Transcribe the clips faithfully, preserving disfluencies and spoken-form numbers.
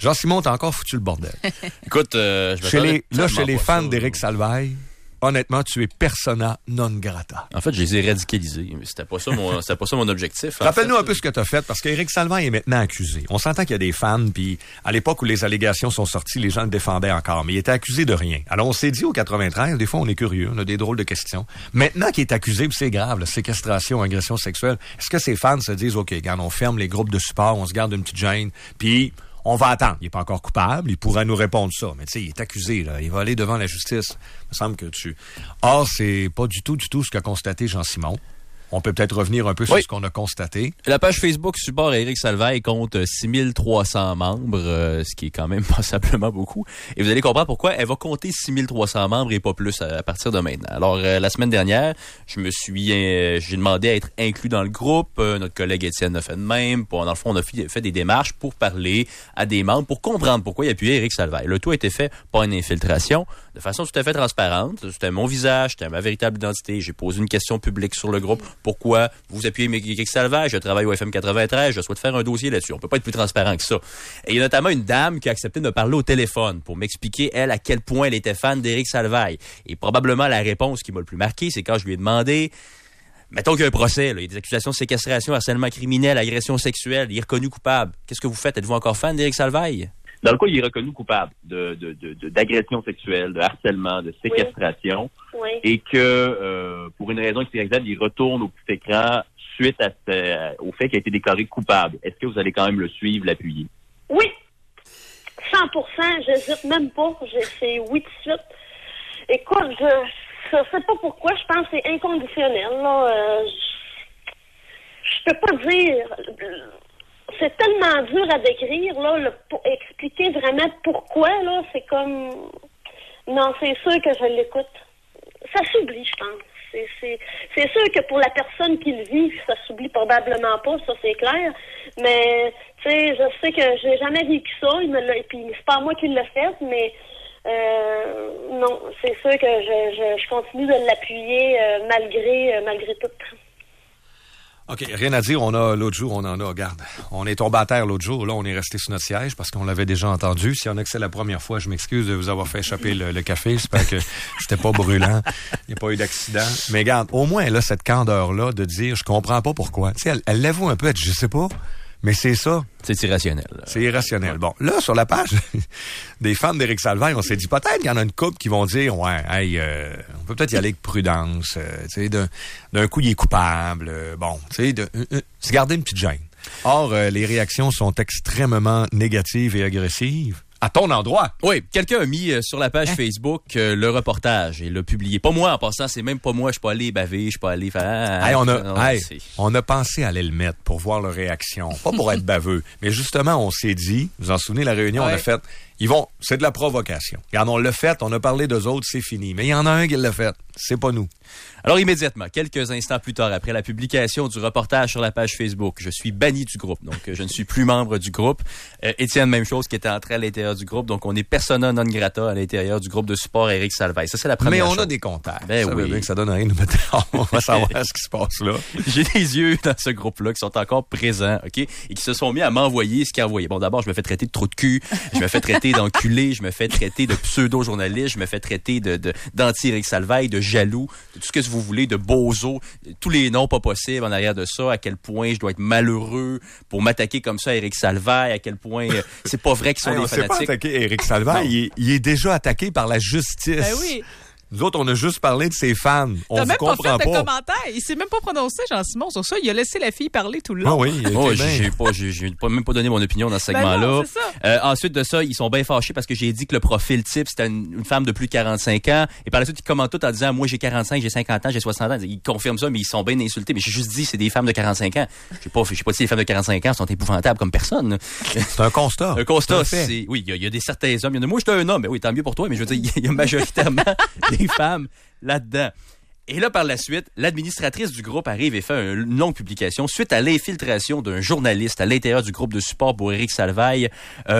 Jean-Simon, t'as encore foutu le bordel. Écoute, euh, je chez les, là, chez les fans ça, d'Éric Salvaille, honnêtement, tu es persona non grata. En fait, je les ai radicalisés, mais c'était pas ça mon, c'était pas ça mon objectif. Rappelle-nous fait, un peu ce que tu as fait, parce qu'Éric Salvaille est maintenant accusé. On s'entend qu'il y a des fans, puis à l'époque où les allégations sont sorties, les gens le défendaient encore, mais il était accusé de rien. Alors, on s'est dit au quatre-vingt-treize, des fois, on est curieux, on a des drôles de questions. Maintenant qu'il est accusé, puis c'est grave, là, séquestration, agression sexuelle, est-ce que ces fans se disent, OK, regarde, on ferme les groupes de support, on se garde une petite gêne, puis on va attendre. Il n'est pas encore coupable. Il pourra nous répondre ça. Mais tu sais, il est accusé, là. Il va aller devant la justice. Il me semble que tu... Or, c'est pas du tout, du tout ce qu'a constaté Jean-Simon. On peut peut-être revenir un peu sur oui. ce qu'on a constaté. La page Facebook support Éric Salvaille compte six mille trois cents membres, euh, ce qui est quand même passablement beaucoup. Et vous allez comprendre pourquoi elle va compter six mille trois cents membres et pas plus à, à partir de maintenant. Alors, euh, la semaine dernière, je me suis, euh, j'ai demandé à être inclus dans le groupe. Euh, notre collègue Étienne a fait de même. Pour, dans le fond, on a fait, fait des démarches pour parler à des membres, pour comprendre pourquoi il appuyait Éric Salvaille. Le tout a été fait par une infiltration, de façon tout à fait transparente. C'était mon visage, c'était ma véritable identité. J'ai posé une question publique sur le groupe. Pourquoi vous appuyez Éric Salvaille? Je travaille au F M quatre-vingt-treize, je souhaite faire un dossier là-dessus. On peut pas être plus transparent que ça. Et il y a notamment une dame qui a accepté de me parler au téléphone pour m'expliquer, elle, à quel point elle était fan d'Éric Salvaille. Et probablement la réponse qui m'a le plus marqué, c'est quand je lui ai demandé, mettons qu'il y a un procès, là, il y a des accusations de séquestration, harcèlement criminel, agression sexuelle, il est reconnu coupable. Qu'est-ce que vous faites? Êtes-vous encore fan d'Éric Salvaille? Dans le cas, il est reconnu coupable de, de, de, de d'agression sexuelle, de harcèlement, de séquestration, oui. Oui. et que euh, pour une raison qui est exacte, il retourne au petit écran suite à ce, au fait qu'il a été déclaré coupable. Est-ce que vous allez quand même le suivre, l'appuyer? Oui, cent pour cent. J'hésite même pas. Je, c'est oui tout de suite. Écoute, je je sais pas pourquoi. Je pense que c'est inconditionnel. Là. Euh, je, je peux pas dire. C'est tellement dur à décrire, là, le, pour expliquer vraiment pourquoi, là, c'est comme... Non, c'est sûr que je l'écoute. Ça s'oublie, je pense. C'est, c'est, c'est sûr que pour la personne qui le vit, ça s'oublie probablement pas, ça c'est clair. Mais, tu sais, je sais que j'ai jamais vécu ça, il me l'a, et puis c'est pas moi qui l'ai fait, mais euh, non, c'est sûr que je, je, je continue de l'appuyer euh, malgré, euh, malgré tout. OK, rien à dire. On a, l'autre jour, on en a, regarde. On est tombé à terre l'autre jour. Là, on est resté sur notre siège parce qu'on l'avait déjà entendu. S'il y en a que c'est la première fois, je m'excuse de vous avoir fait échapper le, le café. J'espère que c'était pas brûlant. Il n'y a pas eu d'accident. Mais regarde, au moins, elle a cette candeur-là de dire, je comprends pas pourquoi. Tu sais, elle, elle l'avoue un peu, elle dit, je sais pas. Mais c'est ça. C'est irrationnel. C'est irrationnel. Bon, là, sur la page des fans d'Éric Salvaille, on s'est dit peut-être qu'il y en a une couple qui vont dire, ouais, hey, euh, on peut peut-être y aller avec prudence. Euh, tu sais, d'un, d'un coup, il est coupable. Euh, bon, tu sais, de euh, euh, se garder une petite gêne. Or, euh, les réactions sont extrêmement négatives et agressives. À ton endroit. Oui, quelqu'un a mis euh, sur la page hein? Facebook euh, le reportage et l'a publié. Pas moi, en passant, c'est même pas moi. Je suis pas allé baver, je suis pas allé faire... Ah, hey, on, a, non, hey, on a pensé à aller le mettre pour voir leur réaction. Pas pour être baveux. Mais justement, on s'est dit, vous en souvenez, la réunion, ouais. on a fait... Ils vont... C'est de la provocation. Regarde, on l'a fait, on a parlé d'eux autres, c'est fini. Mais il y en a un qui l'a fait. C'est pas nous. Alors immédiatement, quelques instants plus tard, après la publication du reportage sur la page Facebook, je suis banni du groupe, donc je ne suis plus membre du groupe. Euh, Étienne, même chose, qui était entré à l'intérieur du groupe, donc on est persona non grata à l'intérieur du groupe de support Éric Salvaille. Ça, c'est la première Mais on chose. a des contacts. Ben ça oui. veut dire que ça donne rien de nous mettre... On va savoir ce qui se passe là. J'ai des yeux dans ce groupe-là qui sont encore présents, OK? Et qui se sont mis à m'envoyer ce qu'ils envoyaient. Bon, d'abord, je me fais traiter de trou de cul, je me fais traiter d'enculé, je me fais traiter de pseudo-journaliste, je me fais traiter de, de, d'anti-Éric Salvaille, de jaloux, de tout ce que vous voulez, de bozo, tous les noms pas possibles en arrière de ça, à quel point je dois être malheureux pour m'attaquer comme ça à Éric Salvaille, à quel point euh, c'est pas vrai qu'ils sont hey, des on fanatiques. On sait pas attaquer Éric Salvaille, il est, il est déjà attaqué par la justice. Ben oui. Nous autres, on a juste parlé de ses fans. On T'as vous même comprend pas fait de pas. commentaire. Il s'est même pas prononcé, Jean-Simon, sur ça. Il a laissé la fille parler tout le long. Ah oui, il oh, bien. j'ai pas, j'ai, j'ai pas, même pas donné mon opinion dans ce segment-là. Ben non, c'est ça. Euh, ensuite de ça, ils sont bien fâchés parce que j'ai dit que le profil type, c'était une, une femme de plus de quarante-cinq ans. Et par la suite, ils commentent tout en disant, moi, j'ai quarante-cinq, j'ai cinquante ans, j'ai soixante ans. Ils confirment ça, mais ils sont bien insultés. Mais j'ai juste dit, c'est des femmes de quarante-cinq ans. J'ai pas, j'ai pas dit les femmes de quarante-cinq ans sont épouvantables comme personne. C'est un constat. Un constat, c'est, c'est oui, il y a, il y a des certains hommes. Il y en a, moi, j'étais un homme. Mais oui, tant mieux pour toi. Mais je veux dire, il y a majoritairement des femmes là-dedans. Et là, par la suite, l'administratrice du groupe arrive et fait une longue publication suite à l'infiltration d'un journaliste à l'intérieur du groupe de support pour Éric Salvaille. Euh,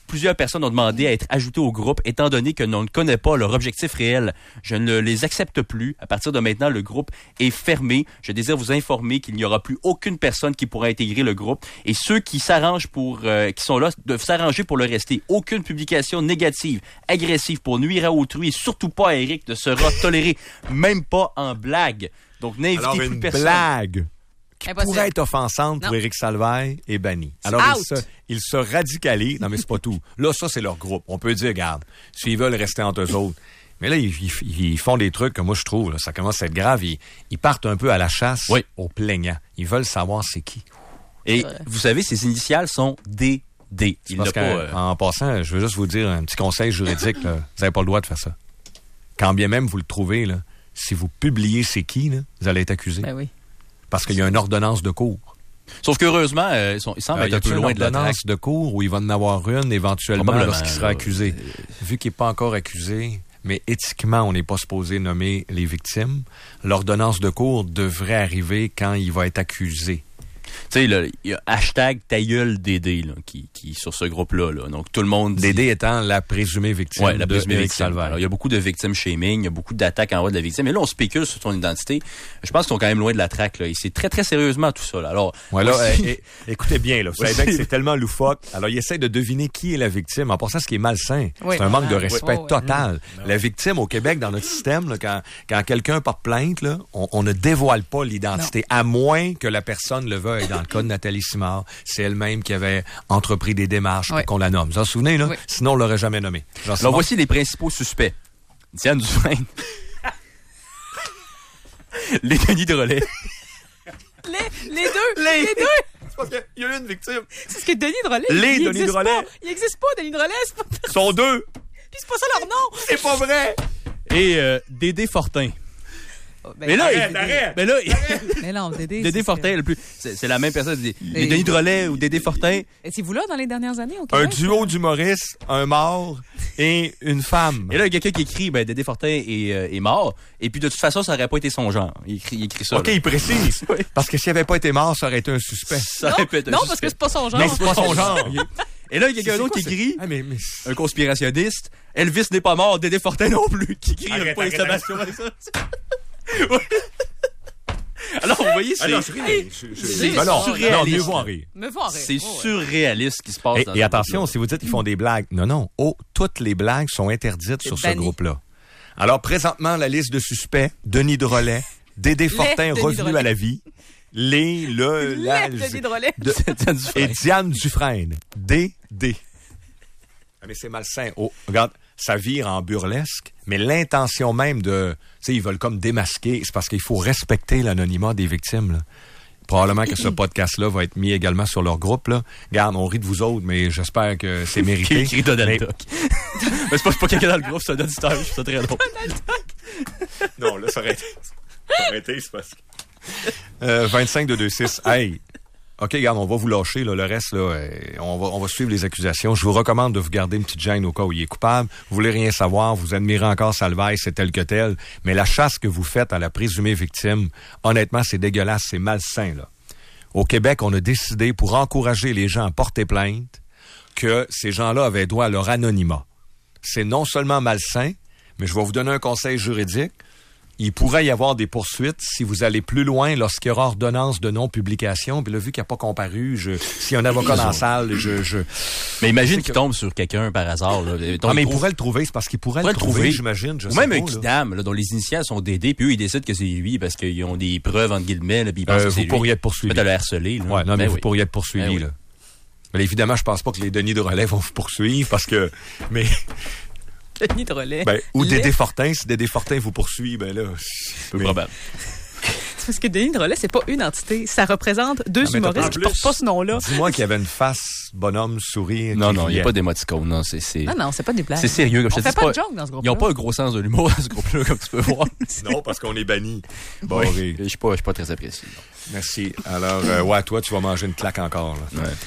plusieurs personnes ont demandé à être ajoutées au groupe, étant donné que l'on ne connaît pas leur objectif réel. Je ne les accepte plus. À partir de maintenant, le groupe est fermé. Je désire vous informer qu'il n'y aura plus aucune personne qui pourra intégrer le groupe. Et ceux qui s'arrangent pour, euh, qui sont là, doivent s'arranger pour le rester. Aucune publication négative, agressive pour nuire à autrui, et surtout pas à Éric, ne sera tolérée. Même pas en blague. Donc, n'invitez Alors, plus une personne. blague qui Impossible. pourrait être offensante Non. pour Éric Salvaille est banni. C'est Alors, il out. se, il se radicalise. Non, mais c'est pas tout. Là, ça, c'est leur groupe. On peut dire, regarde, s'ils veulent rester entre eux autres. Mais là, ils, ils, ils font des trucs que moi, je trouve, là, ça commence à être grave. Ils, ils partent un peu à la chasse Oui. aux plaignants. Ils veulent savoir c'est qui. Et vous savez, ces initiales sont D D. Il Parce n'a pas... euh, qu'en passant, je veux juste vous dire un petit conseil juridique. Là. Vous n'avez pas le droit de faire ça. Quand bien même vous le trouvez, là, si vous publiez c'est qui, là, vous allez être accusé. Ben oui. Parce qu'il y a une ordonnance de cours. Sauf qu'heureusement, euh, ils, sont, ils semblent Euh, être y un peu a-t-il une loin de la traque. ordonnance de cours où il va en avoir une éventuellement Probablement, lorsqu'il sera là. accusé. Vu qu'il n'est pas encore accusé, mais éthiquement, on n'est pas supposé nommer les victimes, l'ordonnance de cours devrait arriver quand il va être accusé. Tu sais, là, il y a hashtag ta gueule Dédé, là, qui, qui, sur ce groupe-là, là. Donc, tout le monde dit... Dédé étant la présumée victime Ouais, la de présumée Éric victime. Salvaille. Alors, il y a beaucoup de victimes shaming, il y a beaucoup d'attaques en voie de la victime. Et là, on spécule sur son identité. Je pense qu'ils sont quand même loin de la traque, là. Et c'est très, très sérieusement tout ça, là. Alors, Ouais, là, aussi- eh, eh, écoutez bien, là, vous savez bien que c'est tellement loufoque. Alors, il essaie de deviner qui est la victime. En passant, ce qui est malsain, Oui. c'est un manque de Ouais, respect ouais, ouais. total. La victime au Québec, dans notre système, là, quand, quand quelqu'un porte plainte, là, on, on ne dévoile pas l'identité, à moins que la personne le veuille. Dans le cas de Nathalie Simard, c'est elle-même qui avait entrepris des démarches pour Ouais. qu'on la nomme. Vous en souvenez, là? Oui. Sinon, on l'aurait jamais nommé. Jean Alors, Simard? voici les principaux suspects. Diane Dufresne. Les Denis de relais. Les, les deux! Les, deux! C'est parce qu'il y a une victime. C'est ce que Denis Drolet. Les il Denis existe Drolet. pas. Il existe pas, Denis Drolet. C'est pas... Ils sont deux. Puis c'est pas ça leur nom. C'est pas vrai. Et euh, Dédé Fortin. Ben, Mais là, Arrête, il- arrête. mais là, mais non, Dédé. Dédé c'est Fortin, que- le plus, c'est, c'est la même personne. Les, les Et- Denis de relais ou Dédé Fortin. Étiez-vous là dans les dernières années au Un Québec? duo d'humoristes, un mort et une femme. Et là, il y a quelqu'un qui écrit, ben, Dédé Fortin est, euh, est mort. Et puis, de toute façon, ça aurait pas été son genre. Il écrit, il écrit ça. OK, là. il précise. Oui. Parce que s'il avait pas été mort, ça aurait été un suspect. Ça aurait pu être un Non, suspect. parce que c'est pas son genre. Mais c'est pas son genre. Et là, il y a quelqu'un C'est d'autre quoi, qui c'est- écrit, Ah, mais, mais... un conspirationniste, Elvis n'est pas mort, Dédé Fortin non plus, qui écrit Arrête, un point arrête, d'exclamation avec ça. Ouais. Alors, vous voyez, c'est, Ah non, je ris, mais je- je- c'est Ben non, surréaliste. non, mieux vaut en rire. Me voir rire. c'est Oh, ouais. surréaliste ce qui se passe Et, dans et ce attention, groupe-là. si vous dites qu'ils font des blagues, non, non. Oh, toutes les blagues sont interdites sur ce banni. groupe-là. Alors, présentement, la liste de suspects, Denis Drolet, Dédé Fortin Denis revenu Drolet. à la vie, les, le, la, Les Denis Drolet. de- Diane Dufresne. et Diane Dufresne. D D. Ah, mais c'est malsain. Oh, regarde, ça vire en burlesque, mais l'intention même de... Tu sais, ils veulent comme démasquer. C'est parce qu'il faut respecter l'anonymat des victimes, là. Probablement que ce podcast-là va être mis également sur leur groupe, là. Regarde, on rit de vous autres, mais j'espère que c'est Qui mérité. écrit Donald Mais- Duck. Mais c'est pas, c'est pas quelqu'un dans le groupe, c'est un auditeur, je trouve ça très drôle. Non, là, ça aurait été... Ça aurait été, c'est parce que... Euh, vingt-cinq de deux six. Hey! OK, regarde, on va vous lâcher, là. Le reste, là, euh, on va, on va suivre les accusations. Je vous recommande de vous garder une petite gêne au cas où il est coupable. Vous voulez rien savoir, vous admirez encore Salvaille, c'est tel que tel. Mais la chasse que vous faites à la présumée victime, honnêtement, c'est dégueulasse, c'est malsain, là. Au Québec, on a décidé, pour encourager les gens à porter plainte, que ces gens-là avaient droit à leur anonymat. C'est non seulement malsain, mais je vais vous donner un conseil juridique. Il pourrait y avoir des poursuites si vous allez plus loin lorsqu'il y aura ordonnance de non-publication. Puis là, vu qu'il n'a pas comparu, je, s'il y a un avocat dans la salle, je... je... Mais imagine C'est qu'il que- tombe sur quelqu'un par hasard. Là. Ah, mais il trouve- pourrait le trouver, c'est parce qu'il pourrait, pourrait le le trouver, trouver. j'imagine. Je Ou sais même pas, un là. kidam, là, dont les initiales sont Dédé, puis eux, ils décident que c'est lui parce qu'ils ont des preuves, entre guillemets, là, puis ils pensent Euh, que c'est vous lui. pourriez être poursuivi. Peut-être le harceler. Là. Ouais, non, mais Ben vous oui. pourriez être poursuivi, Ben oui. là. Mais évidemment, je pense pas que les Denis de relais vont vous poursuivre parce que... Mais... Denis Drolet. Ben, ou Les- Dédé Fortin, si Dédé Fortin vous poursuit, ben là... Peu mais- probable. C'est parce que Denis Drolet, c'est pas une entité. Ça représente deux Ah, mais t'as humoristes pas qui plus. portent pas ce nom-là. Dis-moi qu'il y avait une face bonhomme, sourire... Non, qui non, il n'y riait. a pas d'émoticône. Non, c'est, c'est, Non, non, c'est pas des blagues. c'est sérieux. Comme je On te fait dis, pas de c'est joke dans ce groupe-là. Ils n'ont pas un gros sens de l'humour dans ce groupe-là, comme tu peux voir. Non, parce qu'on est banni. Bon, Ouais. rire. Je suis pas, je suis pas très apprécié. non. Merci. Alors, euh, ouais, toi, tu vas manger une claque encore, là. Ouais.